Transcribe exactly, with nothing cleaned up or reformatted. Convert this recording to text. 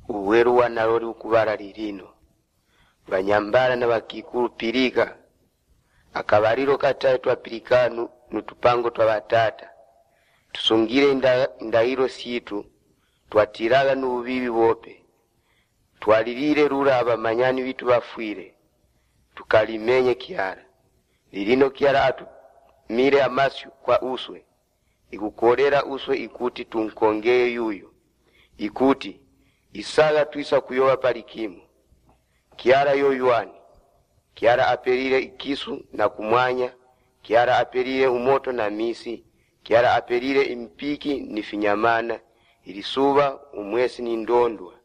uweru wanaloli ukubala lilino banyambala na bakikulupilika akabaliro kataye twapilikanu nutupango twa batata tusungire indahiro situ twatiraga n'ububibi bope twalilire rura abamanyani bitu bafwire tukalimenye kiara lilino kiara atu mire amasyu kwa uswe ikukorera uswe ikuti tunkongeye yuyo ikuti isaga tuisa kuyowa palikimu kiara yoyuani kiara apelile ikisu na kumwanya kiara apelile umoto na misi kiara apelile impiki ni finyamana ilisuba umwesi ni ndondwa